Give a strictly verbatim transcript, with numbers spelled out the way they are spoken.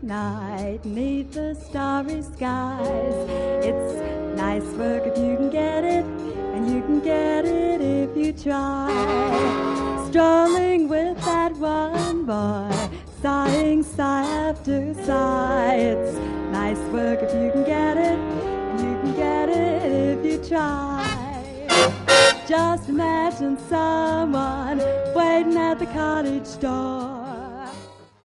at night, neath the starry skies. It's nice work if you can get it, and you can get it if you try. Strolling with that one boy, sighing sigh after sigh. It's nice work if you can get it, and you can get it if you try. Just imagine someone waiting at the cottage door,